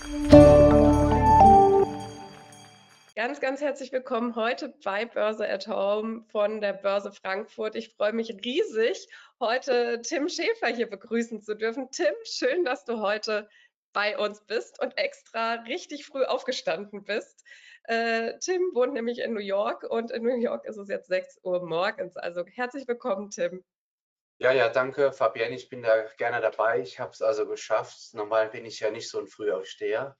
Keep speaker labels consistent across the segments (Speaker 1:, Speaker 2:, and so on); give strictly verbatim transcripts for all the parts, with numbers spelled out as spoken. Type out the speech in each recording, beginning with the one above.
Speaker 1: Ganz, ganz herzlich willkommen heute bei Börse at Home von der Börse Frankfurt. Ich freue mich riesig, heute Tim Schäfer hier begrüßen zu dürfen. Tim, schön, dass du heute bei uns bist und extra richtig früh aufgestanden bist. Äh, Tim wohnt nämlich in New York und in New York ist es jetzt sechs Uhr morgens. Also herzlich willkommen, Tim.
Speaker 2: Ja, ja, danke, Fabienne. Ich bin da gerne dabei. Ich habe es also geschafft. Normal bin ich ja nicht so ein Frühaufsteher.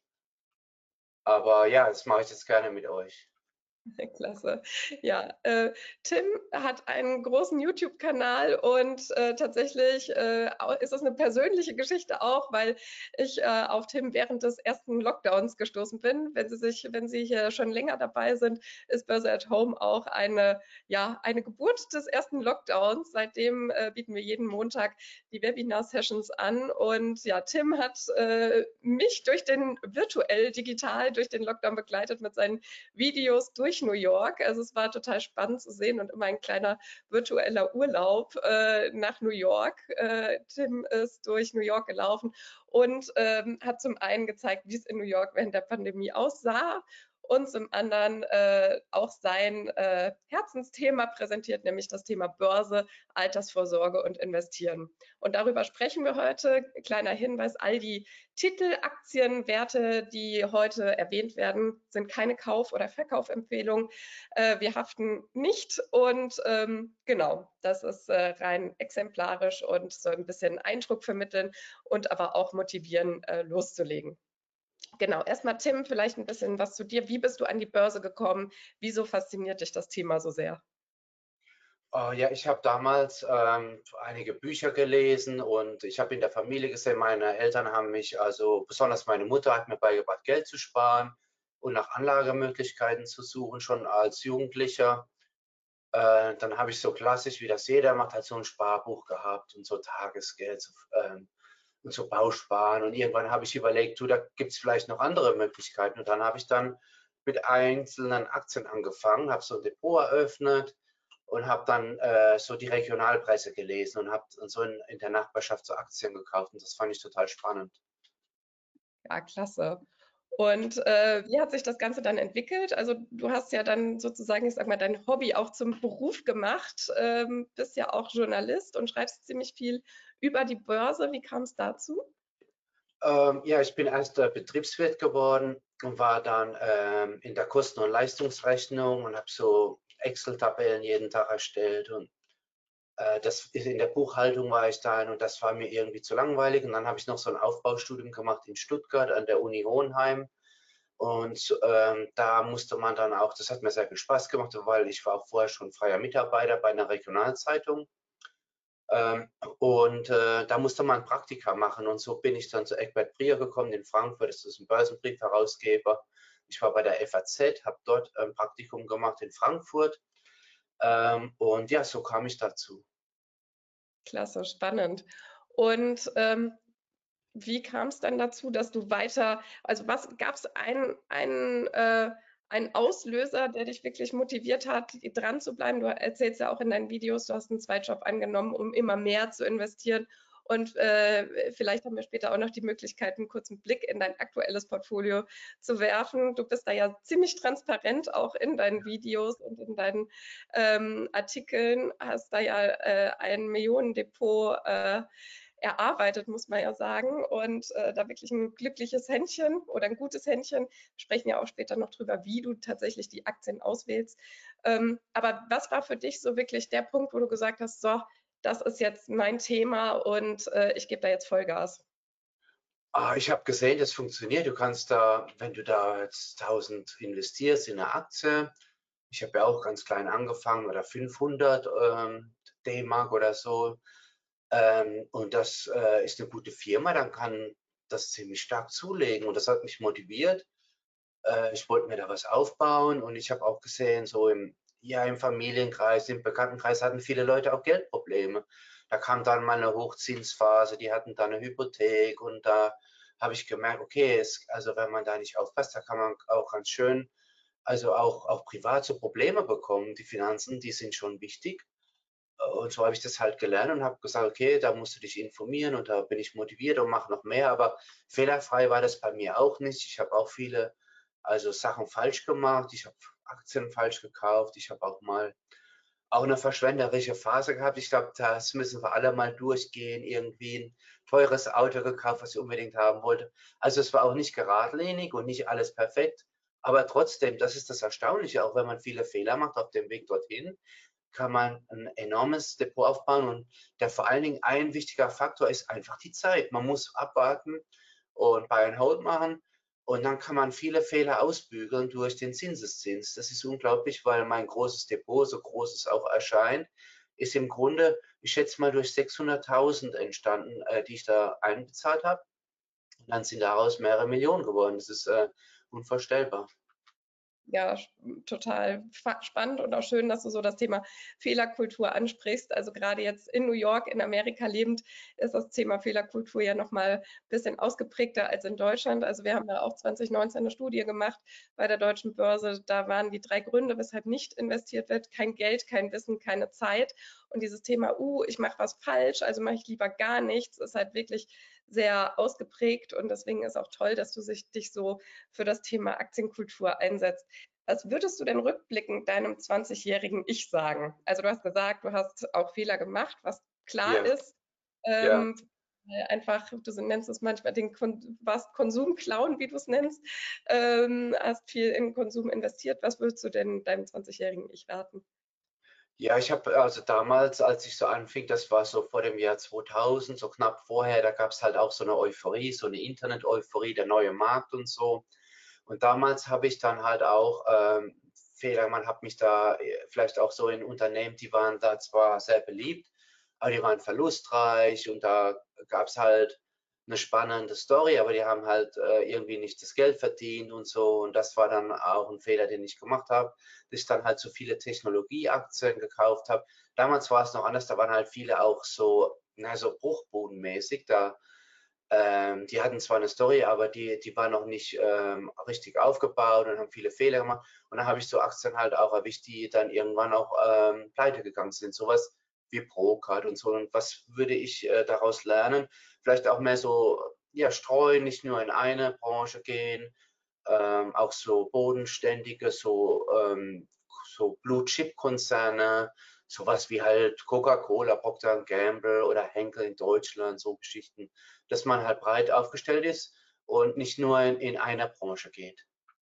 Speaker 2: Aber ja, das mache ich jetzt gerne mit euch.
Speaker 1: Klasse. Ja, äh, Tim hat einen großen YouTube-Kanal und äh, tatsächlich äh, ist es eine persönliche Geschichte auch, weil ich äh, auf Tim während des ersten Lockdowns gestoßen bin. Wenn Sie sich, wenn Sie hier schon länger dabei sind, ist Börse at Home auch eine, ja, eine Geburt des ersten Lockdowns. Seitdem äh, bieten wir jeden Montag die Webinar-Sessions an und ja, Tim hat äh, mich durch den virtuell digital durch den Lockdown begleitet mit seinen Videos durch New York. Also es war total spannend zu sehen und immer ein kleiner virtueller Urlaub äh, nach New York. Äh, Tim ist durch New York gelaufen und ähm, hat zum einen gezeigt, wie es in New York während der Pandemie aussah und zum anderen äh, auch sein äh, Herzensthema präsentiert, nämlich das Thema Börse, Altersvorsorge und Investieren. Und darüber sprechen wir heute. Kleiner Hinweis, all die Titel, Aktien, Werte, die heute erwähnt werden, sind keine Kauf- oder Verkaufempfehlung. Äh, wir haften nicht und ähm, genau, das ist äh, rein exemplarisch und soll ein bisschen Eindruck vermitteln und aber auch motivieren, äh, loszulegen. Genau, erstmal Tim, vielleicht ein bisschen was zu dir. Wie bist du an die Börse gekommen? Wieso fasziniert dich das Thema so sehr?
Speaker 2: Äh, ja, ich habe damals ähm, einige Bücher gelesen und ich habe in der Familie gesehen, meine Eltern haben mich, also besonders meine Mutter hat mir beigebracht, Geld zu sparen und nach Anlagemöglichkeiten zu suchen, schon als Jugendlicher. Äh, dann habe ich so klassisch, wie das jeder macht, halt so ein Sparbuch gehabt und so Tagesgeld so, ähm, und so Bausparen. Und irgendwann habe ich überlegt, du, da gibt es vielleicht noch andere Möglichkeiten. Und dann habe ich dann mit einzelnen Aktien angefangen, habe so ein Depot eröffnet und habe dann äh, so die Regionalpreise gelesen und habe so in, in der Nachbarschaft so Aktien gekauft. Und das fand ich total spannend.
Speaker 1: Ja, klasse. Und äh, wie hat sich das Ganze dann entwickelt? Also du hast ja dann sozusagen, ich sag mal, dein Hobby auch zum Beruf gemacht, ähm, bist ja auch Journalist und schreibst ziemlich viel über die Börse. Wie kam es dazu?
Speaker 2: Ähm, ja, ich bin erst äh, Betriebswirt geworden und war dann ähm, in der Kosten- und Leistungsrechnung und habe so Excel-Tabellen jeden Tag erstellt und äh, das ist in der Buchhaltung war ich dann und das war mir irgendwie zu langweilig und dann habe ich noch so ein Aufbaustudium gemacht in Stuttgart an der Uni Hohenheim und ähm, da musste man dann auch, das hat mir sehr viel Spaß gemacht, weil ich war auch vorher schon freier Mitarbeiter bei einer Regionalzeitung ähm, und äh, da musste man Praktika machen und so bin ich dann zu Egbert Prier gekommen in Frankfurt, das ist ein Börsenbriefherausgeber. Ich war bei der F A Z, habe dort ein Praktikum gemacht in Frankfurt ähm, und ja, so kam ich dazu.
Speaker 1: Klasse, spannend. Und ähm, wie kam es dann dazu, dass du weiter, also was gab es einen, einen, äh, einen Auslöser, der dich wirklich motiviert hat, dran zu bleiben? Du erzählst ja auch in deinen Videos, du hast einen Zweitjob angenommen, um immer mehr zu investieren. Und äh, vielleicht haben wir später auch noch die Möglichkeit, einen kurzen Blick in dein aktuelles Portfolio zu werfen. Du bist da ja ziemlich transparent, auch in deinen Videos und in deinen ähm, Artikeln, hast da ja äh, ein Millionendepot äh, erarbeitet, muss man ja sagen. Und äh, da wirklich ein glückliches Händchen oder ein gutes Händchen. Wir sprechen ja auch später noch drüber, wie du tatsächlich die Aktien auswählst. Ähm, aber was war für dich so wirklich der Punkt, wo du gesagt hast, so, das ist jetzt mein Thema und äh, ich gebe da jetzt Vollgas?
Speaker 2: Ah, ich habe gesehen, das funktioniert. Du kannst da, wenn du da jetzt tausend investierst in eine Aktie, ich habe ja auch ganz klein angefangen oder fünfhundert ähm, D-Mark oder so, ähm, und das äh, ist eine gute Firma, dann kann das ziemlich stark zulegen und das hat mich motiviert. Äh, ich wollte mir da was aufbauen und ich habe auch gesehen, so im, ja, im Familienkreis, im Bekanntenkreis hatten viele Leute auch Geldprobleme. Da kam dann mal eine Hochzinsphase, die hatten dann eine Hypothek und da habe ich gemerkt, okay, es, also wenn man da nicht aufpasst, da kann man auch ganz schön, also auch, auch privat so Probleme bekommen. Die Finanzen, die sind schon wichtig. Und so habe ich das halt gelernt und habe gesagt: „Okay, da musst du dich informieren“, und da bin ich motiviert und mache noch mehr, aber fehlerfrei war das bei mir auch nicht. Ich habe auch viele, also, Sachen falsch gemacht. Ich habe Aktien falsch gekauft. Ich habe auch mal auch 'ne verschwenderische Phase gehabt. Ich glaube, das müssen wir alle mal durchgehen, irgendwie 'n teures Auto gekauft, was ich unbedingt haben wollte. Also, es war auch nicht geradlinig und nicht alles perfekt, aber trotzdem, das ist das Erstaunliche, auch wenn man viele Fehler macht auf dem Weg dorthin, kann man 'n enormes Depot aufbauen, und der vor allen Dingen ein wichtiger Faktor ist einfach die Zeit. Man muss abwarten und Buy and Hold machen, und dann kann man viele Fehler ausbügeln durch den Zinseszins. Das ist unglaublich, weil mein großes Depot, so groß es auch erscheint, ist im Grunde, ich schätze mal, durch sechshunderttausend entstanden, äh, die ich da einbezahlt habe. Und dann sind daraus mehrere Millionen geworden. Das ist, äh, unvorstellbar.
Speaker 1: Ja, total spannend und auch schön, dass du so das Thema Fehlerkultur ansprichst. Also gerade jetzt in New York, in Amerika lebend, ist das Thema Fehlerkultur ja noch mal ein bisschen ausgeprägter als in Deutschland. Also wir haben da auch zwanzig neunzehn eine Studie gemacht bei der Deutschen Börse. Da waren die drei Gründe, weshalb nicht investiert wird: kein Geld, kein Wissen, keine Zeit. Und dieses Thema, uh, ich mache was falsch, also mache ich lieber gar nichts, ist halt wirklich sehr ausgeprägt. Und deswegen ist auch toll, dass du sich, dich so für das Thema Aktienkultur einsetzt. Was würdest du denn rückblickend deinem zwanzigjährigen Ich sagen? Also du hast gesagt, du hast auch Fehler gemacht, was klar
Speaker 2: Ja,
Speaker 1: ist.
Speaker 2: ja.
Speaker 1: Ähm, einfach, du nennst es manchmal den Kon warst Konsumclown, wie du es nennst, ähm, hast viel in Konsum investiert. Was würdest du denn deinem zwanzigjährigen Ich raten?
Speaker 2: Ja, ich habe also damals, als ich so anfing, das war so vor dem Jahr zweitausend, so knapp vorher, da gab es halt auch so eine Euphorie, so eine Internet-Euphorie, der neue Markt und so. Und damals habe ich dann halt auch, ähm, Fehler man hat mich da, äh, vielleicht auch so in Unternehmen, die waren da zwar sehr beliebt, aber die waren verlustreich, und da gab es halt eine spannende Story, aber die haben halt, äh, irgendwie nicht das Geld verdient und so. Und das war dann auch ein Fehler, den ich gemacht habe, dass ich dann halt so viele Technologieaktien gekauft habe. Damals war es noch anders, da waren halt viele auch so, na, so bruchbudenmäßig. Da ähm, die hatten zwar eine Story, aber die die war noch nicht, ähm, richtig aufgebaut und haben viele Fehler gemacht. Und dann habe ich so Aktien halt auch erwischt, die dann irgendwann auch, ähm, pleite gegangen sind. Sowas wie Procard und so. Und was würde ich, äh, daraus lernen? Vielleicht auch mehr so, ja, streuen, nicht nur in eine Branche gehen, ähm, auch so bodenständige, so, ähm, so Blue-Chip-Konzerne, sowas wie halt Coca-Cola, Procter and Gamble oder Henkel in Deutschland, so Geschichten, dass man halt breit aufgestellt ist und nicht nur in, in einer Branche geht.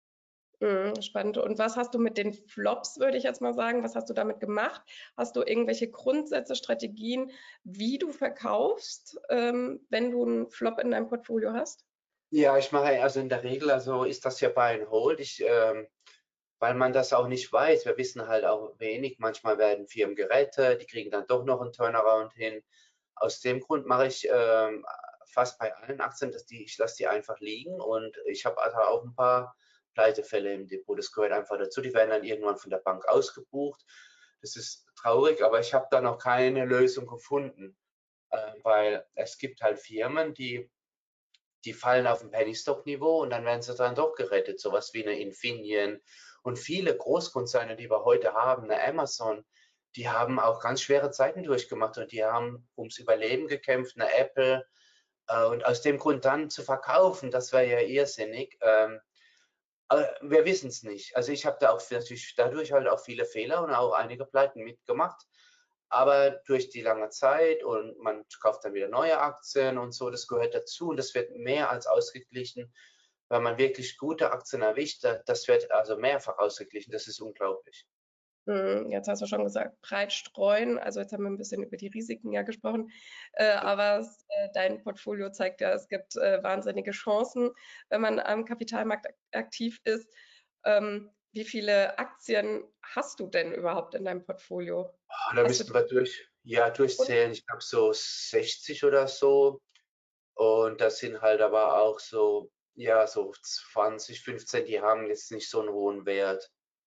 Speaker 1: Mhm, spannend. Und was hast du mit den Flops, würde ich jetzt mal sagen, was hast du damit gemacht? Hast du irgendwelche Grundsätze, Strategien, wie du verkaufst, ähm, wenn du einen Flop in deinem Portfolio hast?
Speaker 2: Ja, ich mache also in der Regel, also ist das ja Buy and Hold. Ich, ähm, weil man das auch nicht weiß. Wir wissen halt auch wenig. Manchmal werden Firmen gerettet, die kriegen dann doch noch einen Turnaround hin. Aus dem Grund mache ich, ähm, fast bei allen Aktien, dass die ich lasse die einfach liegen, und ich habe also auch ein paar Pleitefälle im Depot. Das gehört einfach dazu. Die werden dann irgendwann von der Bank ausgebucht. Das ist traurig, aber ich habe da noch keine Lösung gefunden, äh, weil es gibt halt Firmen, die die fallen auf 'n Penny-Stock-Niveau, und dann werden sie dann doch gerettet, so was wie 'ne Infineon. Und viele Großkonzerne, die wir heute haben, 'ne Amazon, die haben auch ganz schwere Zeiten durchgemacht, und die haben ums Überleben gekämpft, 'ne Apple. Äh, und aus dem Grund dann zu verkaufen, das wäre ja irrsinnig. Ähm, aber wir wissen's nicht. Also, ich habe da auch natürlich dadurch halt auch viele Fehler und auch einige Pleiten mitgemacht. Aber durch die lange Zeit, und man kauft dann wieder neue Aktien und so, das gehört dazu, und das wird mehr als ausgeglichen, wenn man wirklich gute Aktien erwischt. Da das wird also mehrfach ausgeglichen. Das ist unglaublich.
Speaker 1: Mhm, jetzt hast du schon gesagt, breit streuen. Also jetzt haben wir ein bisschen über die Risiken ja gesprochen, äh,
Speaker 2: Ja.
Speaker 1: aber es, äh, dein Portfolio zeigt ja, es gibt, äh, wahnsinnige Chancen, wenn man am Kapitalmarkt ak aktiv ist. Ähm, wie viele Aktien hast du denn überhaupt in deinem Portfolio?
Speaker 2: Ah, da
Speaker 1: Hast du
Speaker 2: müssten wir durch ja,
Speaker 1: und
Speaker 2: durchzählen. Ich glaube so sechzig oder so. Und das sind halt aber auch so, ja, so zwanzig, fünfzehn, die haben jetzt nicht so einen hohen Wert.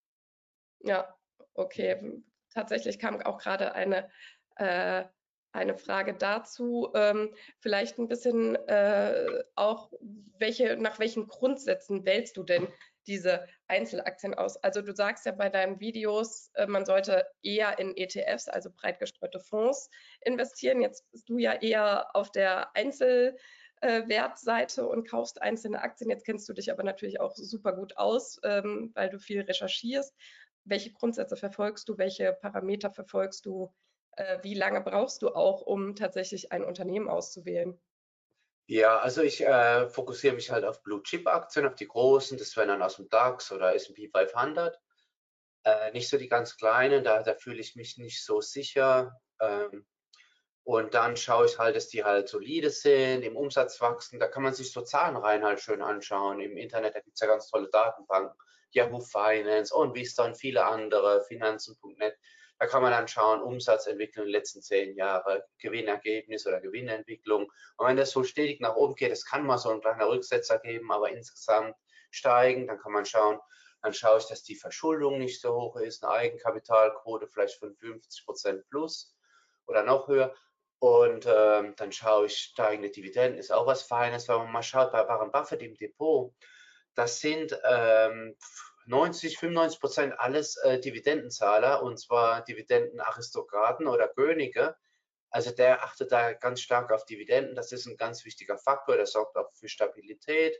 Speaker 1: ja, okay. Hm, tatsächlich kam auch gerade eine, äh eine Frage dazu, ähm, vielleicht ein bisschen, äh, auch welche nach welchen Grundsätzen wählst du denn diese Einzelaktien aus? Also du sagst ja bei deinen Videos, äh, man sollte eher in E T Fs, also breit gestreute Fonds, investieren. Jetzt bist du ja eher auf der Einzelwertseite und kaufst einzelne Aktien. Jetzt kennst du dich aber natürlich auch super gut aus, ähm, weil du viel recherchierst. Welche Grundsätze verfolgst du? Welche Parameter verfolgst du? Äh, wie lange brauchst du auch, um tatsächlich ein Unternehmen auszuwählen?
Speaker 2: Ja, also ich äh, fokussiere mich halt auf Blue-Chip-Aktien, auf die großen, das wären dann aus dem DAX oder S und P fünfhundert. Äh, nicht so die ganz kleinen, da, da fühle ich mich nicht so sicher. Ähm, und dann schaue ich halt, dass die halt solide sind, im Umsatz wachsen. Da kann man sich so Zahlenreihen halt schön anschauen. Im Internet, da gibt es ja ganz tolle Datenbanken. Yahoo Finance und Vista und viele andere, Finanzen Punkt net. Da kann man dann schauen, Umsatzentwicklung in den letzten zehn Jahren, Gewinnergebnis oder Gewinnentwicklung. Und wenn das so stetig nach oben geht, das kann mal so ein kleiner Rücksetzer geben, aber insgesamt steigen, dann kann man schauen, dann schaue ich, dass die Verschuldung nicht so hoch ist, eine Eigenkapitalquote vielleicht von fünfzig Prozent plus oder noch höher. Und ähm, dann schaue ich, steigende Dividenden ist auch was Feines, wenn man mal schaut, bei Warren Buffett im Depot, das sind ähm, neunzig, fünfundneunzig Prozent alles äh, Dividendenzahler, und zwar Dividendenaristokraten oder Könige. Also der achtet da ganz stark auf Dividenden. Das ist ein ganz wichtiger Faktor, der sorgt auch für Stabilität.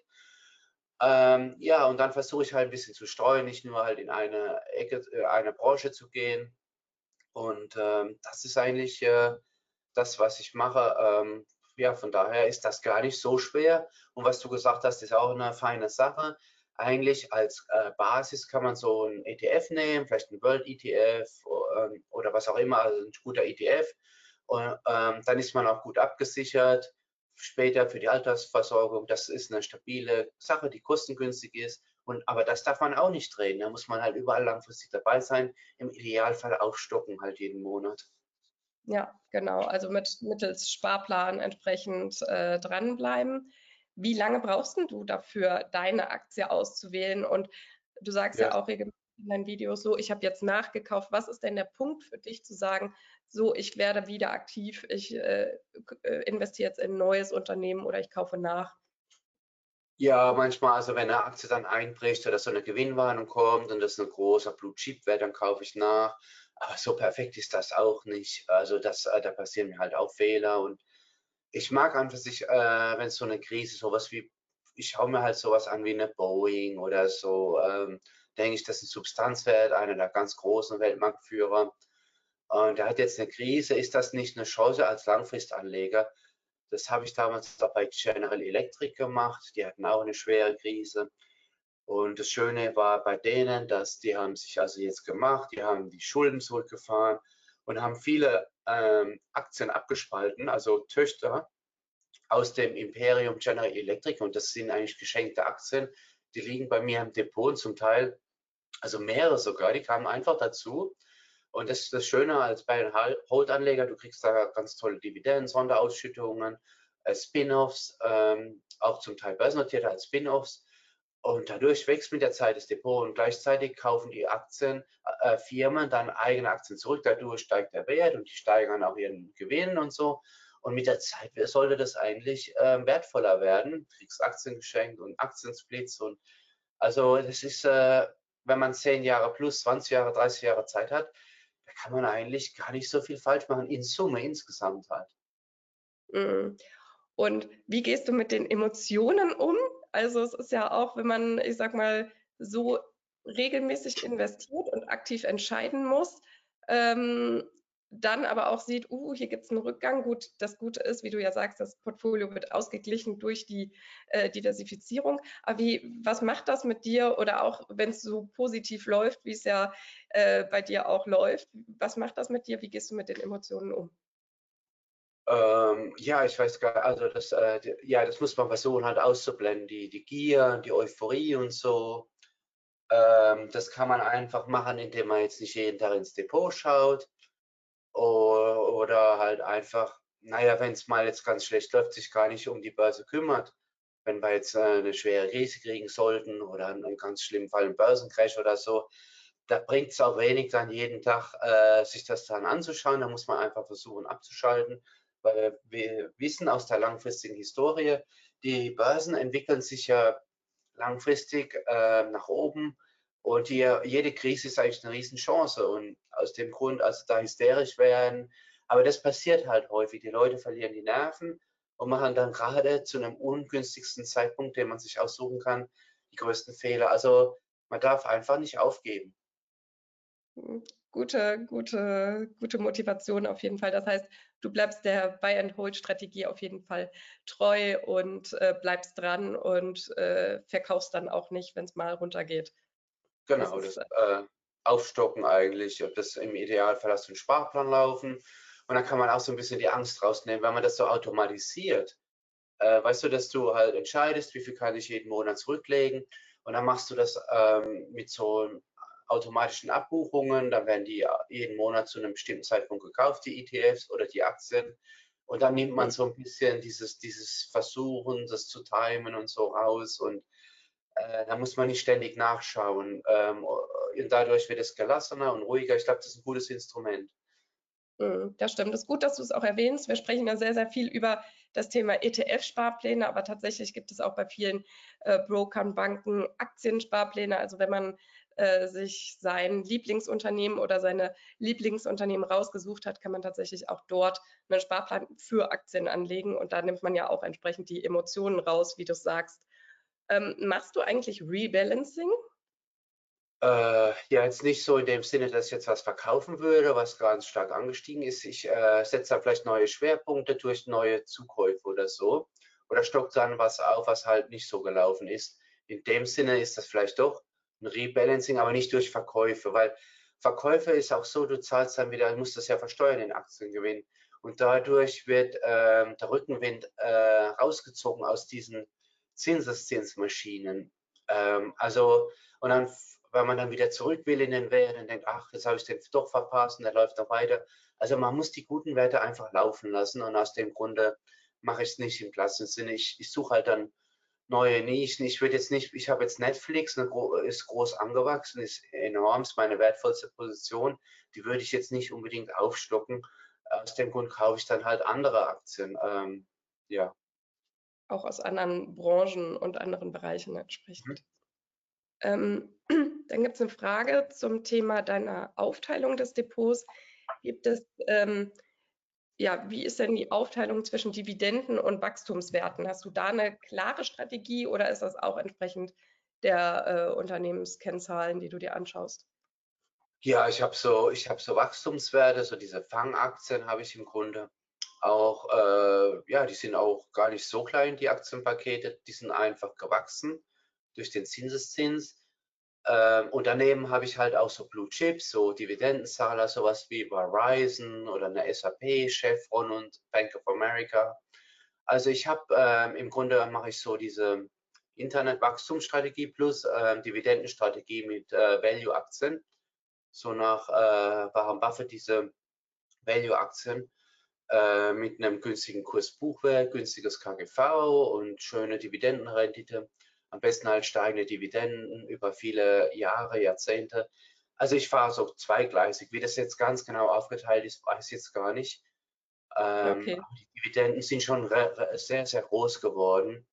Speaker 2: Ähm, ja, und dann versuche ich halt ein bisschen zu streuen, nicht nur halt in eine Ecke, äh, eine Branche zu gehen. Und ähm, das ist eigentlich äh, das, was ich mache. Ähm, ja, von daher ist das gar nicht so schwer. Und was du gesagt hast, ist auch eine feine Sache. Eigentlich als äh, Basis kann man so ein E T F nehmen, vielleicht ein World E T F ähm, oder was auch immer, also ein guter E T F. Und ähm, dann ist man auch gut abgesichert. Später für die Altersversorgung, das ist eine stabile Sache, die kostengünstig ist. Und, aber das darf man auch nicht drehen. Da muss man halt überall langfristig dabei sein. Im Idealfall aufstocken halt jeden Monat.
Speaker 1: Ja, genau. Also mit mittels Sparplan entsprechend äh, dranbleiben. Wie lange brauchst denn du dafür, deine Aktie auszuwählen? Und du sagst
Speaker 2: Ja,
Speaker 1: ja auch regelmäßig in deinen Videos so, ich habe jetzt nachgekauft. Was ist denn der Punkt für dich zu sagen, so, ich werde wieder aktiv, ich äh, äh, investiere jetzt in ein neues Unternehmen oder ich kaufe nach?
Speaker 2: ja, manchmal, also wenn eine Aktie dann einbricht oder so eine Gewinnwarnung kommt und das ein großer Blue Chip wäre, dann kaufe ich nach. Aber so perfekt ist das auch nicht. Also das, äh, da passieren mir halt auch Fehler. Und ich mag einfach sich, äh, wenn es so eine Krise, sowas wie, ich schaue mir halt sowas an wie eine Boeing oder so, ähm, denke ich, das ist ein Substanzwert, einer der ganz großen Weltmarktführer. Und der hat jetzt eine Krise, ist das nicht eine Chance als Langfristanleger? Das habe ich damals auch bei General Electric gemacht. Die hatten auch eine schwere Krise. Und das Schöne war bei denen, dass die haben sich also jetzt gemacht, die haben die Schulden zurückgefahren und haben viele ähm, Aktien abgespalten, also Töchter aus dem Imperium General Electric. Und das sind eigentlich geschenkte Aktien. Die liegen bei mir im Depot und zum Teil, also mehrere sogar, die kamen einfach dazu. Und das ist das Schöne als bei einem Hold-Anleger, du kriegst da ganz tolle Dividenden, Sonderausschüttungen, äh, Spin-offs, ähm, auch zum Teil börsennotierte als Spin-offs. Und dadurch wächst mit der Zeit das Depot und gleichzeitig kaufen die Aktien, äh, Firmen dann eigene Aktien zurück. Dadurch steigt der Wert und die steigern auch ihren Gewinn und so. Und mit der Zeit sollte das eigentlich äh, wertvoller werden. Du kriegst Aktien geschenkt und Aktiensplits. Und also das ist, äh, wenn man zehn Jahre plus, zwanzig Jahre, dreißig Jahre Zeit hat, da kann man eigentlich gar nicht so viel falsch machen, in Summe, insgesamt halt.
Speaker 1: Mhm. Und wie gehst du mit den Emotionen um? Also es ist ja auch, wenn man, ich sag mal, so regelmäßig investiert und aktiv entscheiden muss, ähm, dann aber auch sieht, uh, hier gibt es einen Rückgang. Gut, das Gute ist, wie du ja sagst, das Portfolio wird ausgeglichen durch die äh, Diversifizierung. Aber wie, was macht das mit dir? Oder auch wenn es so positiv läuft, wie es ja äh, bei dir auch läuft, was macht das mit dir? Wie gehst du mit den Emotionen um?
Speaker 2: Ähm, ja, ich weiß gar also das, äh, d ja, das muss man versuchen halt auszublenden, die die Gier, die Euphorie und so. Ähm, das kann man einfach machen, indem man jetzt nicht jeden Tag ins Depot schaut o oder halt einfach, naja, wenn es mal jetzt ganz schlecht läuft, sich gar nicht um die Börse kümmert. Wenn wir jetzt, äh, 'ne schwere Krise kriegen sollten oder in 'nem ganz schlimmen Fall 'n Börsencrash oder so, da bringt es auch wenig, dann jeden Tag äh, sich das dann anzuschauen. Da muss man einfach versuchen abzuschalten, weil wir wissen aus der langfristigen Historie, die Börsen entwickeln sich ja langfristig äh, nach oben. Und hier, jede Krise ist eigentlich eine Riesenchance. Und aus dem Grund, also da hysterisch werden, aber das passiert halt häufig. Die Leute verlieren die Nerven und machen dann gerade zu einem ungünstigsten Zeitpunkt, den man sich aussuchen kann, die größten Fehler. Also man darf einfach nicht aufgeben.
Speaker 1: Hm, gute gute gute Motivation auf jeden Fall. Das heißt, du bleibst der Buy-and-Hold-Strategie auf jeden Fall treu und, äh, bleibst dran und, äh, verkaufst dann auch nicht, wenn es mal runtergeht. Das
Speaker 2: Genau,
Speaker 1: ist,
Speaker 2: das
Speaker 1: äh
Speaker 2: äh, Aufstocken eigentlich, ob das im Idealfall hast du 'n Sparplan laufen und dann kann man auch so ein bisschen die Angst rausnehmen, wenn man das so automatisiert. Äh, weißt du, dass du halt entscheidest, wie viel kann ich jeden Monat zurücklegen und dann machst du das, ähm, mit so automatischen Abbuchungen, dann werden die ja jeden Monat zu einem bestimmten Zeitpunkt gekauft, die E T Fs oder die Aktien. Und dann nimmt man
Speaker 1: hm,
Speaker 2: so ein bisschen dieses dieses Versuchen, das zu timen und so raus und äh, da muss man nicht ständig nachschauen. Ähm, und dadurch wird es gelassener und ruhiger. Ich glaube, das ist ein gutes Instrument.
Speaker 1: mhm, das stimmt. Es ist gut, dass du es auch erwähnst. Wir sprechen ja sehr, sehr viel über das Thema E T F-Sparpläne, aber tatsächlich gibt es auch bei vielen, äh, Brokern, Banken Aktiensparpläne. Also, wenn man, äh, sich sein Lieblingsunternehmen oder seine Lieblingsunternehmen rausgesucht hat, kann man tatsächlich auch dort einen Sparplan für Aktien anlegen und da nimmt man ja auch entsprechend die Emotionen raus, wie du's sagst. Ähm, machst du eigentlich Rebalancing?
Speaker 2: Äh, ja, jetzt nicht so in dem Sinne, dass ich jetzt was verkaufen würde, was ganz stark angestiegen ist. Ich äh, setze da vielleicht neue Schwerpunkte durch neue Zukäufe oder so. Oder stock dann was auf, was halt nicht so gelaufen ist. In dem Sinne ist das vielleicht doch ein Rebalancing, aber nicht durch Verkäufe, weil Verkäufe ist auch so, du zahlst dann wieder, du musst das ja versteuern, den Aktiengewinn. Und dadurch wird ähm, der Rückenwind äh, rausgezogen aus diesen Zinseszinsmaschinen. Ähm, also, und dann weil man dann wieder zurück will in den Wert und denkt, ach, jetzt habe ich den doch verpasst und der läuft noch weiter. Also man muss die guten Werte einfach laufen lassen und aus dem Grunde mache ich es nicht im klassischen Sinne. Ich, ich suche halt dann neue Nischen. Ich würde jetzt nicht, ich habe jetzt Netflix, eine, ist groß angewachsen, ist enorm, ist meine wertvollste Position. Die würde ich jetzt nicht unbedingt aufstocken. Aus dem Grund kaufe ich dann halt andere Aktien. Ähm, ja.
Speaker 1: Auch aus anderen Branchen und anderen Bereichen
Speaker 2: Mhm.
Speaker 1: entsprechend. Ähm, dann gibt es eine Frage zum Thema deiner Aufteilung des Depots. Gibt es, ähm, ja, wie ist denn die Aufteilung zwischen Dividenden und Wachstumswerten? Hast du da eine klare Strategie oder ist das auch entsprechend der, äh, Unternehmenskennzahlen, die du dir anschaust?
Speaker 2: Ja, ich habe so ich habe so Wachstumswerte, so diese Fangaktien habe ich im Grunde auch, äh ja, die sind auch gar nicht so klein, die Aktienpakete, die sind einfach gewachsen durch den Zinseszins. Ähm, und daneben habe ich halt auch so Blue Chips, so Dividendenzahler, sowas wie Verizon oder eine S A P, Chevron und Bank of America. Also ich habe ähm, im Grunde mache ich so diese Internetwachstumsstrategie plus ähm, Dividendenstrategie mit äh, Value-Aktien so nach äh, Warren Buffett diese Value-Aktien äh, mit einem günstigen Kurs-Buchwert, günstiges K G V und schöne Dividendenrendite. Am besten halt steigende Dividenden über viele Jahre, Jahrzehnte. Also ich fahre so zweigleisig. Wie das jetzt ganz genau aufgeteilt ist, weiß ich jetzt gar nicht. Ähm,
Speaker 1: Okay.
Speaker 2: aber die Dividenden sind schon sehr, sehr groß geworden.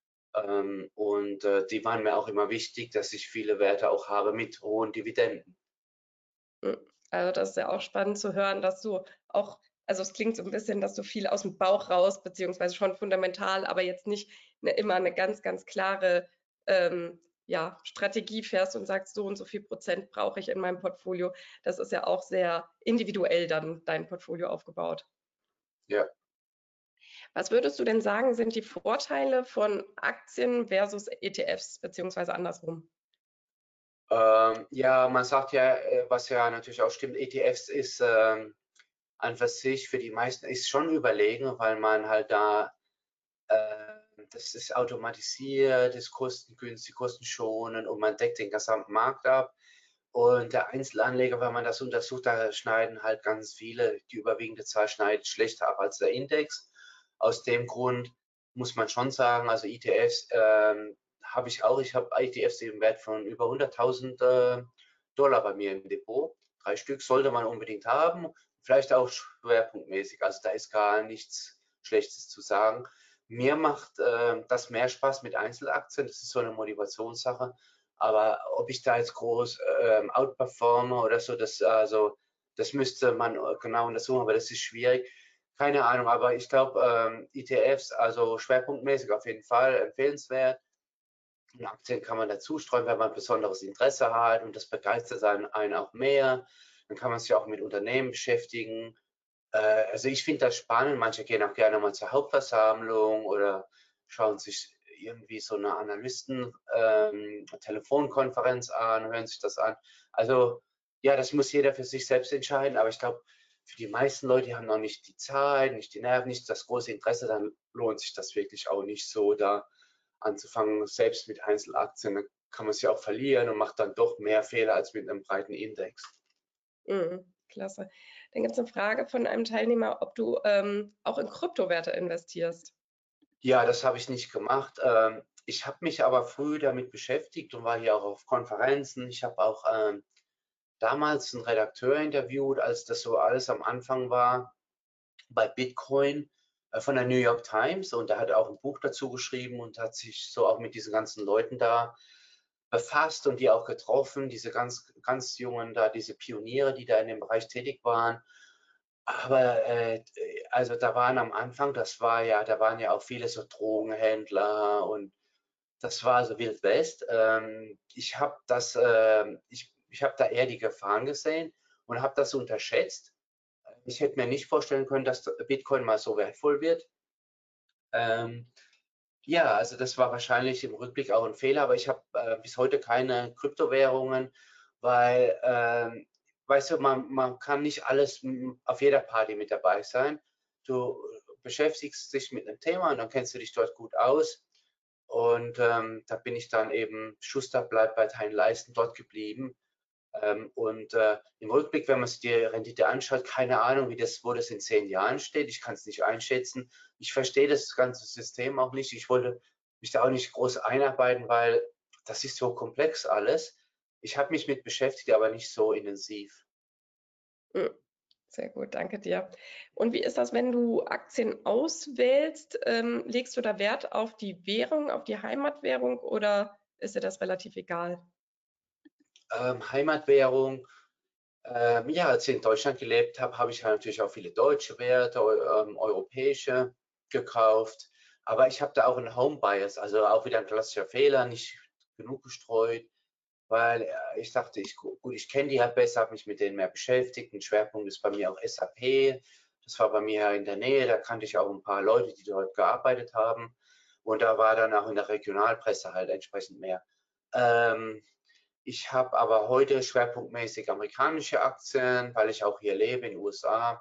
Speaker 2: Ähm, und äh, die waren mir auch immer wichtig, dass ich viele Werte auch habe mit hohen Dividenden.
Speaker 1: Hm, also, das ist ja auch spannend zu hören, dass du auch also, es klingt so ein bisschen, dass du viel aus dem Bauch raus beziehungsweise schon fundamental, aber jetzt nicht 'ne immer eine ganz, ganz klare, ähm, ja, Strategie fährst und sagst: „So und so viel Prozent brauche ich in meinem Portfolio.“ Das ist ja auch sehr individuell dann dein Portfolio aufgebaut.
Speaker 2: Ja.
Speaker 1: Was würdest du denn sagen, sind die Vorteile von Aktien versus E T Fs beziehungsweise andersrum?
Speaker 2: Ähm, ja, man sagt ja, äh, was ja natürlich auch stimmt, E T Fs ist ähm, an für sich für die meisten ist schon überlegen, weil man halt da, äh, das ist automatisiert, ist kostengünstig, kostenschonend und man deckt den gesamten Markt ab. Und der Einzelanleger, wenn man das untersucht, da schneiden halt ganz viele, die überwiegende Zahl schneidet schlechter ab als der Index. Aus dem Grund muss man schon sagen, also E T Fs ähm, habe ich auch. Ich habe E T Fs im Wert von über hunderttausend äh, Dollar bei mir im Depot. Drei Stück sollte man unbedingt haben, vielleicht auch schwerpunktmäßig. Also da ist gar nichts Schlechtes zu sagen. Mir macht äh, das mehr Spaß mit Einzelaktien, das ist so eine Motivationssache. Aber ob ich da jetzt groß ähm, outperforme oder so, das, also, das müsste man äh, genau untersuchen, aber das ist schwierig. Keine Ahnung, aber ich glaube, ähm, E T Fs, also schwerpunktmäßig auf jeden Fall empfehlenswert. Und Aktien kann man dazu streuen, wenn man besonderes Interesse hat und das begeistert einen auch mehr. Dann kann man sich auch mit Unternehmen beschäftigen. Äh, also ich finde das spannend. Manche gehen auch gerne mal zur Hauptversammlung oder schauen sich irgendwie so eine Analysten-Telefonkonferenz an, hören sich das an. Also ja, das muss jeder für sich selbst entscheiden, aber ich glaube, für die meisten Leute, die haben noch nicht die Zeit, nicht die Nerven, nicht das große Interesse, dann lohnt sich das wirklich auch nicht so, da anzufangen, selbst mit Einzelaktien. Da kann man sich auch verlieren und macht dann doch mehr Fehler als mit einem breiten Index.
Speaker 1: Mhm, klasse. Dann gibt es eine Frage von einem Teilnehmer, ob du ähm, auch in Kryptowerte investierst.
Speaker 2: Ja, das habe ich nicht gemacht. Ähm, ich habe mich aber früh damit beschäftigt und war hier auch auf Konferenzen. Ich habe auch ähm, damals einen Redakteur interviewt, als das so alles am Anfang war bei Bitcoin äh, von der New York Times, und er hat auch ein Buch dazu geschrieben und hat sich so auch mit diesen ganzen Leuten da befasst und die auch getroffen, diese ganz, ganz jungen da, diese Pioniere, die da in dem Bereich tätig waren. Aber äh, also da waren am Anfang, das war ja, da waren ja auch viele so Drogenhändler und das war so Wild West. Ähm, ich habe das, ähm, ich, ich habe da eher die Gefahren gesehen und habe das unterschätzt. Ich hätte mir nicht vorstellen können, dass Bitcoin mal so wertvoll wird. Ähm, ja, also das war wahrscheinlich im Rückblick auch ein Fehler, aber ich habe äh, bis heute keine Kryptowährungen, weil, ähm, weißt du, man, man kann nicht alles m, auf jeder Party mit dabei sein. Du beschäftigst dich mit einem Thema und dann kennst du dich dort gut aus. Und ähm, da bin ich dann eben, Schuster bleibt bei deinen Leisten, dort geblieben. Ähm, und äh, im Rückblick, wenn man sich die Rendite anschaut, keine Ahnung, wie das, wo das in zehn Jahren steht. Ich kann es nicht einschätzen. Ich verstehe das ganze System auch nicht. Ich wollte mich da auch nicht groß einarbeiten, weil das ist so komplex alles. Ich habe mich mit beschäftigt, aber nicht so intensiv.
Speaker 1: Mhm. Sehr gut, danke dir. Und wie ist das, wenn du Aktien auswählst? Ähm, legst du da Wert auf die Währung, auf die Heimatwährung oder ist dir das relativ egal?
Speaker 2: Ähm, Heimatwährung, ähm, ja, als ich in Deutschland gelebt habe, habe ich halt natürlich auch viele deutsche Werte, eu- ähm, europäische gekauft. Aber ich habe da auch einen Home Bias, also auch wieder ein klassischer Fehler, nicht genug gestreut, weil äh, ich dachte, ich, gut, ich kenne die halt besser, habe mich mit denen mehr beschäftigt. Ein Schwerpunkt ist bei mir auch S A P. Das war bei mir ja in der Nähe, da kannte ich auch ein paar Leute, die dort gearbeitet haben. Und da war dann auch in der Regionalpresse halt entsprechend mehr. Ähm, Ich habe aber heute schwerpunktmäßig amerikanische Aktien, weil ich auch hier lebe in den U S A.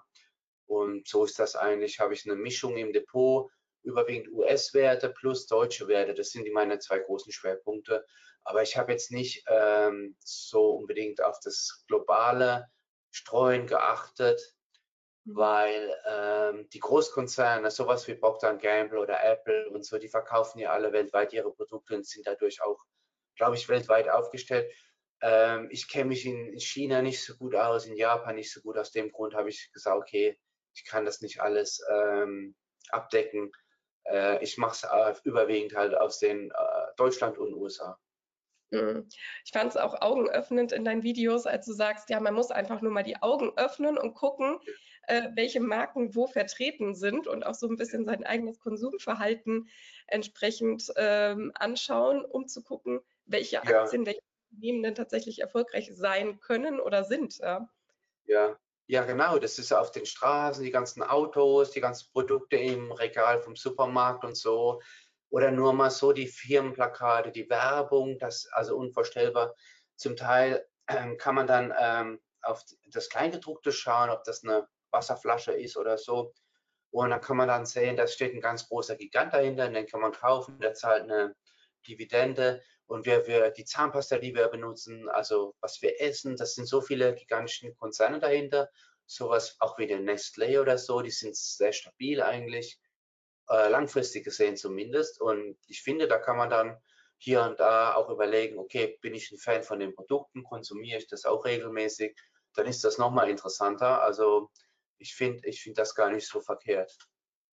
Speaker 2: Und so ist das eigentlich, habe ich eine Mischung im Depot, überwiegend U S-Werte plus deutsche Werte. Das sind die meine zwei großen Schwerpunkte. Aber ich habe jetzt nicht ähm, so unbedingt auf das globale Streuen geachtet,
Speaker 1: Mhm.
Speaker 2: weil ähm, die Großkonzerne, sowas wie Procter and Gamble oder Apple und so, die verkaufen ja alle weltweit ihre Produkte und sind dadurch auch, glaube ich, weltweit aufgestellt. Ähm, ich kenne mich in, in China nicht so gut aus, in Japan nicht so gut. Aus dem Grund habe ich gesagt, okay, ich kann das nicht alles ähm, abdecken. Äh, ich mache es äh, überwiegend halt aus den äh, Deutschland und U S A.
Speaker 1: Mhm. Ich fand es auch augenöffnend in deinen Videos, als du sagst, ja, man muss einfach nur mal die Augen öffnen und gucken,
Speaker 2: Ja,
Speaker 1: äh, welche Marken wo vertreten sind und auch so ein
Speaker 2: ja,
Speaker 1: bisschen sein eigenes Konsumverhalten entsprechend ähm, anschauen, um zu gucken, welche
Speaker 2: ja,
Speaker 1: Aktien, welche Unternehmen denn tatsächlich erfolgreich sein können oder sind. Ja.
Speaker 2: ja, ja, genau. Das ist auf den Straßen, die ganzen Autos, die ganzen Produkte im Regal vom Supermarkt und so. Oder nur mal so die Firmenplakate, die Werbung, das also unvorstellbar. Zum Teil ähm, kann man dann ähm, auf das Kleingedruckte schauen, ob das eine Wasserflasche ist oder so. Und dann kann man dann sehen, da steht ein ganz großer Gigant dahinter, den kann man kaufen, der zahlt eine Dividende. Und wir, wir, die Zahnpasta, die wir benutzen, also was wir essen, das sind so viele gigantische Konzerne dahinter. Sowas auch wie der Nestlé oder so, die sind sehr stabil eigentlich, äh, langfristig gesehen zumindest. Und ich finde, da kann man dann hier und da auch überlegen, okay, bin ich ein Fan von den Produkten, konsumiere ich das auch regelmäßig, dann ist das nochmal interessanter. Also ich finde ich finde das gar nicht so verkehrt.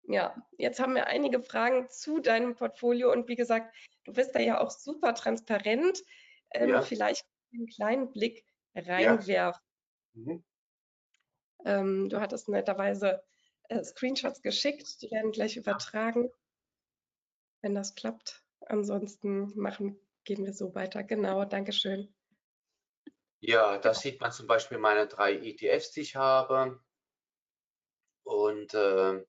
Speaker 1: Ja, jetzt haben wir einige Fragen zu deinem Portfolio und wie gesagt, du bist da ja auch super transparent. Ähm,
Speaker 2: Ja,
Speaker 1: vielleicht einen kleinen Blick
Speaker 2: ja.
Speaker 1: reinwerfen.
Speaker 2: Mhm.
Speaker 1: Ähm, du hattest netterweise äh, Screenshots geschickt, die werden gleich übertragen, wenn das klappt. Ansonsten machen, gehen wir so weiter. Genau, Dankeschön.
Speaker 2: Ja, da sieht man zum Beispiel meine drei E T Fs, die ich habe. Und äh,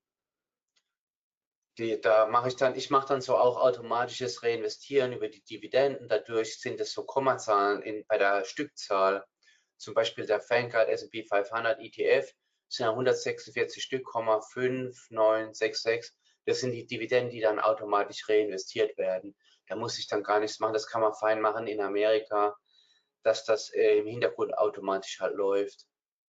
Speaker 2: die, da mache ich dann, ich mache dann so auch automatisches Reinvestieren über die Dividenden. Dadurch sind es so Kommazahlen in, bei der Stückzahl. Zum Beispiel der Vanguard S und P fünfhundert E T F sind ja hundertsechsundvierzig Stück, fünf neun sechs sechs. Das sind die Dividenden, die dann automatisch reinvestiert werden. Da muss ich dann gar nichts machen. Das kann man fein machen in Amerika, dass das äh, im Hintergrund automatisch halt läuft.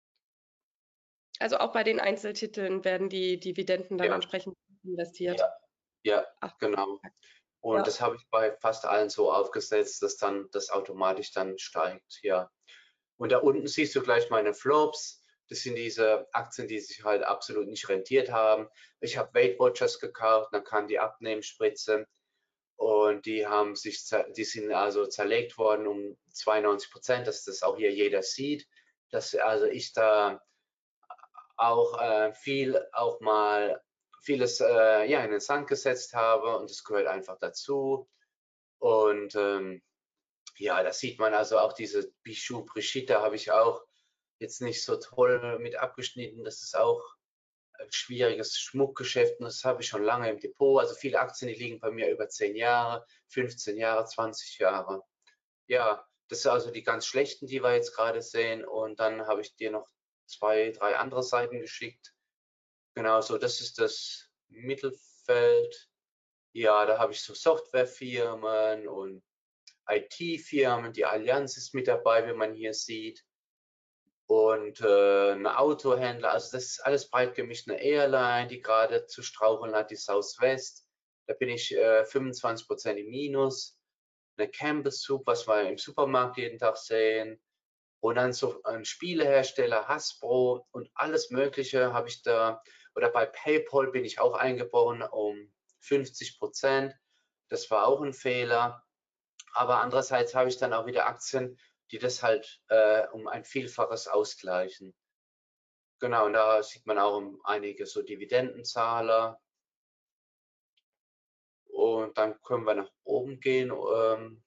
Speaker 1: Also auch bei den Einzeltiteln werden die Dividenden dann
Speaker 2: Ja,
Speaker 1: entsprechend investiert.
Speaker 2: ja, ja,
Speaker 1: Ach,
Speaker 2: genau. Und
Speaker 1: ja.
Speaker 2: das habe ich bei fast allen so aufgesetzt, dass dann das automatisch dann steigt, ja. Und da unten siehst du gleich meine Flops. Das sind diese Aktien, die sich halt absolut nicht rentiert haben. Ich habe Weight Watchers gekauft, dann kam die Abnehmspritze und die haben sich, die sind also zerlegt worden um zweiundneunzig Prozent, dass das auch hier jeder sieht, dass also ich da auch äh, viel auch mal vieles äh, ja in den Sand gesetzt habe und das gehört einfach dazu. Und ähm, ja, da sieht man also auch diese Bijou Brigitte habe ich auch jetzt nicht so toll mit abgeschnitten. Das ist auch ein schwieriges Schmuckgeschäft und das habe ich schon lange im Depot. Also viele Aktien, die liegen bei mir über zehn Jahre, fünfzehn Jahre, zwanzig Jahre. Ja, das sind also die ganz schlechten, die wir jetzt gerade sehen. Und dann habe ich dir noch zwei, drei andere Seiten geschickt. Genau so, das ist das Mittelfeld. Ja, da habe ich so Softwarefirmen und I T-Firmen, die Allianz ist mit dabei, wie man hier sieht. Und äh, ein Autohändler, also das ist alles breit gemischt. Eine Airline, die gerade zu straucheln hat, die Southwest. Da bin ich äh, fünfundzwanzig Prozent im Minus. Eine Campbell Soup, was wir im Supermarkt jeden Tag sehen. Und dann so ein Spielehersteller, Hasbro und alles Mögliche habe ich da. Oder bei PayPal bin ich auch eingebrochen um fünfzig Prozent. Das war auch ein Fehler. Aber andererseits habe ich dann auch wieder Aktien, die das halt äh, um ein Vielfaches ausgleichen. Genau, und da sieht man auch um einige so Dividendenzahler. Und dann können wir nach oben gehen. Ähm,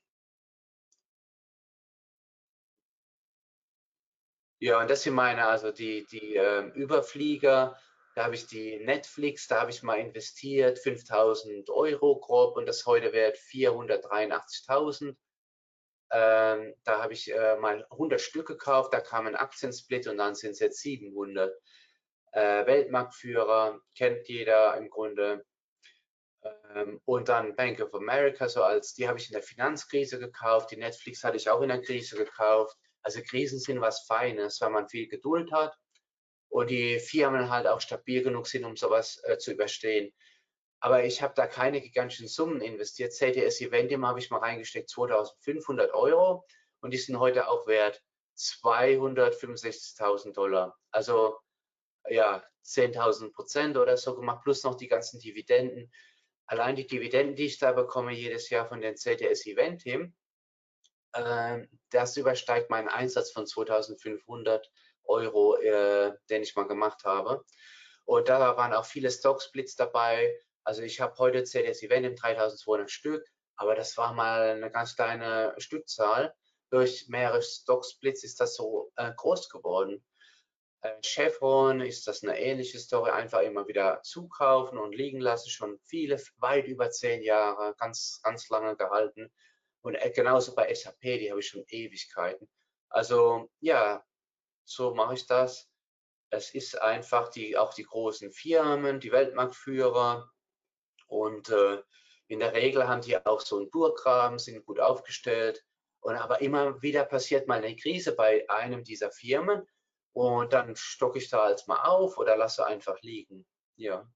Speaker 2: ja, und das sind meine, also die, die ähm, Überflieger. Da habe ich die Netflix, da habe ich mal investiert, fünftausend Euro grob und das heute wert vierhundertdreiundachtzigtausend. Ähm, da habe ich äh, mal hundert Stück gekauft, da kam ein Aktiensplit und dann sind es jetzt siebenhundert. Äh, Weltmarktführer, kennt jeder im Grunde. Ähm, und dann Bank of America, so als die habe ich in der Finanzkrise gekauft. Die Netflix hatte ich auch in der Krise gekauft. Also Krisen sind was Feines, weil man viel Geduld hat und die Firmen halt auch stabil genug sind, um sowas äh, zu überstehen. Aber ich habe da keine gigantischen Summen investiert. C T S Eventim habe ich mal reingesteckt, zweitausendfünfhundert Euro und die sind heute auch wert zweihundertfünfundsechzigtausend Dollar. Also ja, zehntausend Prozent oder so gemacht, plus noch die ganzen Dividenden. Allein die Dividenden, die ich da bekomme jedes Jahr von den C T S Eventim, äh, das übersteigt meinen Einsatz von zweitausendfünfhundert Euro, äh, den ich mal gemacht habe. Und da waren auch viele Stock-Splits dabei. Also ich habe heute C T S Eventim dreitausendzweihundert Stück, aber das war mal eine ganz kleine Stückzahl. Durch mehrere Stock-Splits ist das so äh, groß geworden. Äh, Chevron ist das eine ähnliche Story, einfach immer wieder zukaufen und liegen lassen, schon viele, weit über zehn Jahre, ganz, ganz lange gehalten. Und äh, genauso bei S A P, die habe ich schon Ewigkeiten. Also ja, so mache ich das. Es ist einfach die, auch die großen Firmen, die Weltmarktführer und äh, in der Regel haben die auch so einen Burggraben, sind gut aufgestellt. Und aber immer wieder passiert mal eine Krise bei einem dieser Firmen und dann stocke ich da als mal auf oder lasse einfach liegen. Ja.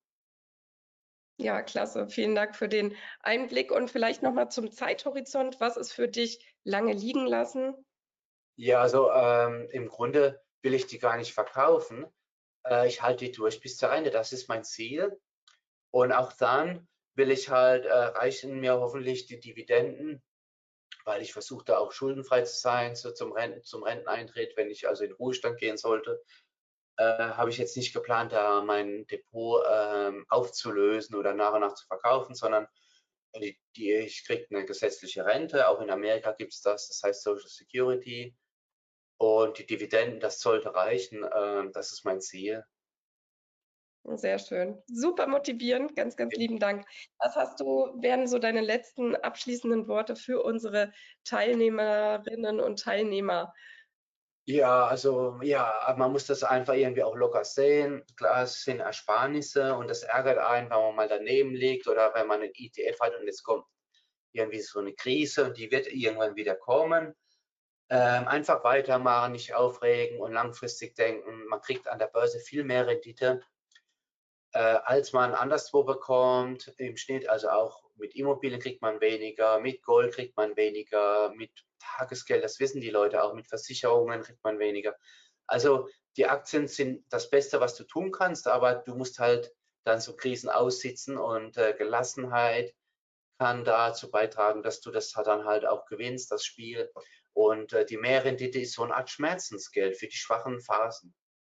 Speaker 1: Ja, klasse. Vielen Dank für den Einblick und vielleicht noch mal zum Zeithorizont. Was ist für dich lange liegen lassen?
Speaker 2: Ja, also ähm, im Grunde will ich die gar nicht verkaufen. Äh, ich halte die durch bis zur Rente. Das ist mein Ziel. Und auch dann will ich halt, äh, reichen mir hoffentlich die Dividenden, weil ich versuche da auch schuldenfrei zu sein, so zum Renten, zum Renteneintritt, wenn ich also in Ruhestand gehen sollte. Äh, habe ich jetzt nicht geplant, da mein Depot ähm, aufzulösen oder nach und nach zu verkaufen, sondern die, die, ich kriege eine gesetzliche Rente. Auch in Amerika gibt es das, das heißt Social Security. Und die Dividenden, das sollte reichen. Äh, das ist mein Ziel.
Speaker 1: Sehr schön. Super motivierend. Ganz, ganz lieben Dank. Was hast du, wären so deine letzten abschließenden Worte für unsere Teilnehmerinnen und Teilnehmer?
Speaker 2: Ja, also ja, man muss das einfach irgendwie auch locker sehen. Klar, es sind Ersparnisse und das ärgert einen, wenn man mal daneben liegt oder wenn man einen E T F hat und jetzt kommt irgendwie so eine Krise und die wird irgendwann wieder kommen. Ähm, einfach weitermachen, nicht aufregen und langfristig denken. Man kriegt an der Börse viel mehr Rendite, äh, als man anderswo bekommt im Schnitt. Also auch mit Immobilien kriegt man weniger, mit Gold kriegt man weniger, mit Tagesgeld, das wissen die Leute auch, mit Versicherungen kriegt man weniger. Also die Aktien sind das Beste, was du tun kannst, aber du musst halt dann so Krisen aussitzen und äh, Gelassenheit kann dazu beitragen, dass du das dann halt auch gewinnst, das Spiel. Und äh, die Mehrrendite ist so eine Art Schmerzensgeld für die schwachen Phasen.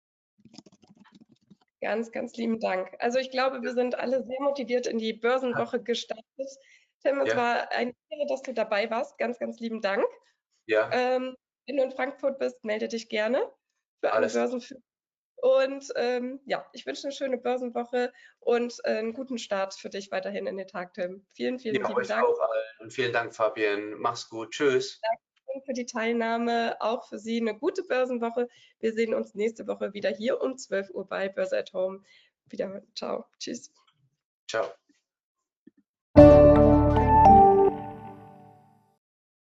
Speaker 1: Ganz, ganz lieben Dank. Also ich glaube, wir sind alle sehr motiviert in die Börsenwoche gestartet. Tim, es
Speaker 2: Ja,
Speaker 1: war eine Ehre, dass du dabei warst. Ganz, ganz lieben Dank.
Speaker 2: ja,
Speaker 1: Ähm, wenn du in Frankfurt bist, melde dich gerne für eine
Speaker 2: alles.
Speaker 1: Börsenführung. Und ähm, ja, ich wünsche eine schöne Börsenwoche und äh, einen guten Start für dich weiterhin in den Tag, Tim. Vielen, vielen
Speaker 2: Ja,
Speaker 1: lieben
Speaker 2: euch
Speaker 1: Dank.
Speaker 2: auch allen. Und vielen Dank, Fabian. Mach's gut. Tschüss.
Speaker 1: Danke für die Teilnahme. Auch für Sie eine gute Börsenwoche. Wir sehen uns nächste Woche wieder hier um zwölf Uhr bei Börse at Home. Wiederhören. Ciao. Tschüss.
Speaker 2: Ciao.